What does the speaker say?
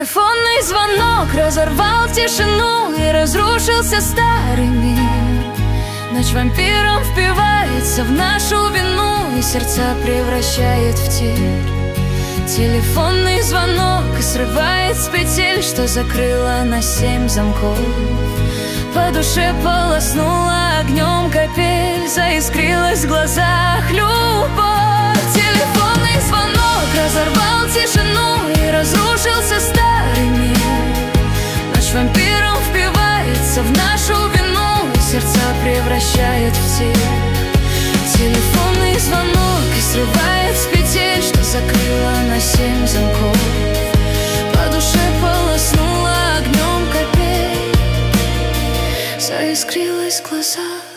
Телефонный звонок разорвал тишину, и разрушился старый мир. Ночь вампиром впивается в нашу вину, и сердца превращает в тир. Телефонный звонок и срывает с петель, что закрыла на 7 замков. По душе полоснула огнем капель, заискрилась в глазах любовь. Телефонный звонок разорвал тишину, и разрушился старый мир. Ночь вампиром впивается в нашу вину, и сердца превращает в тир. Телефонный звонок и срывает с петель, что закрыла на 7 замков. По душе полоснула огнем капель, заискрилась в глазах.